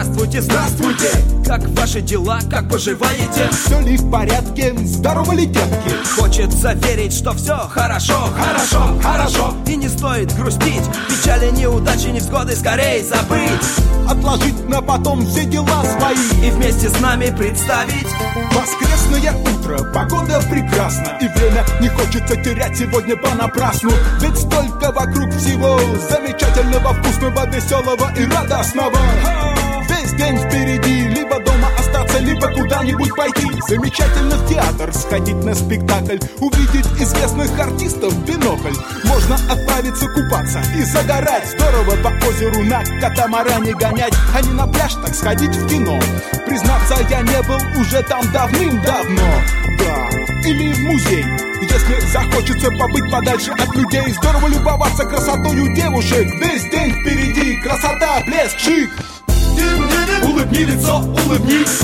здравствуйте, здравствуйте. Как ваши дела, как поживаете? Все ли в порядке, здорово ли, детки? Хочется верить, что все хорошо, хорошо, хорошо. И не стоит грустить, печали, неудачи, невзгоды скорее забыть. Отложить на потом все дела свои и вместе с нами представить воскресное утро, погода прекрасна. И время не хочется терять сегодня понапрасну. Ведь столько вокруг всего замечательного, вкусного, веселого и радостного. Весь день впереди, либо дома остаться, либо куда-нибудь пойти. Замечательно в театр сходить на спектакль, увидеть известных артистов в бинокль. Можно отправиться купаться и загорать. Здорово по озеру на катамаране гонять, а не на пляж, так сходить в кино. Признаться, я не был уже там давным-давно. Да, или в музей, если захочется побыть подальше от людей. Здорово любоваться красотою девушек. Весь день впереди, красота, блеск, шик. Улыбни лицо, улыбнись.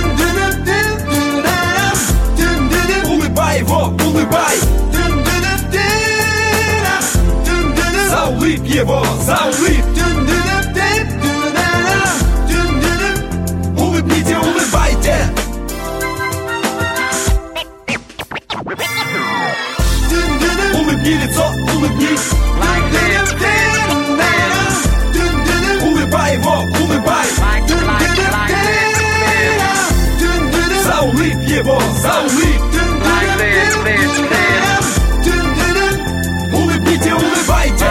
Улыбай его, улыбай. Заулыбь его, заулыбь. Улыбните, улыбайте. Улыбни лицо, улыбнись. Улыбай его, улыбай. Заулыбь его, заулыбь. Улыбните, улыбайте.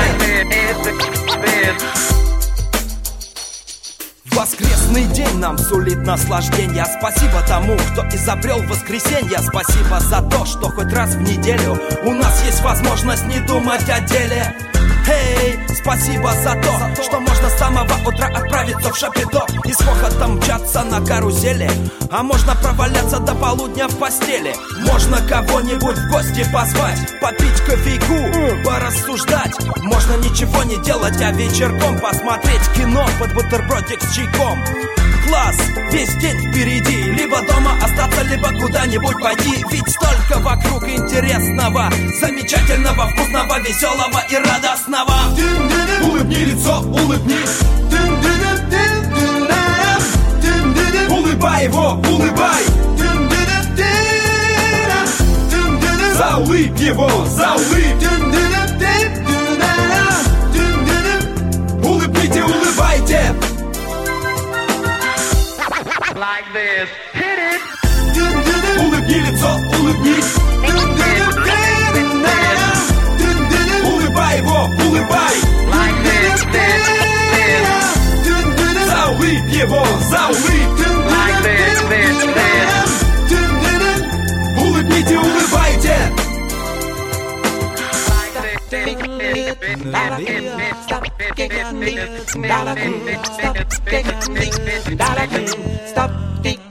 Воскресный день нам сулит наслаждение. Спасибо тому, кто изобрел воскресенье. Спасибо за то, что хоть раз в неделю у нас есть возможность не думать о деле. Эй, спасибо за то, что можно с самого утра отправиться в шапито и с хохотом мчаться на карусели. А можно проваляться до полудня в постели. Можно кого-нибудь в гости позвать, попить кофейку, порассуждать. Можно ничего не делать, а вечерком посмотреть кино под бутербродик с чайком. Класс, весь день впереди. Либо дома остаться, либо куда-нибудь пойти. Ведь столько вокруг интересного, замечательного, вкусного, веселого и радостного. Улыбни лицо, улыбнись. Улыбай его, улыбай. Заулыбь его, заулыбь. Улыбните, улыбайте. Like this. Hit it. Улыбни лицо, улыбнись. Улыбай его, улыбай. Like this. Заулыбь его, заулыбь. Like this. Улыбните, улыбайте. Stop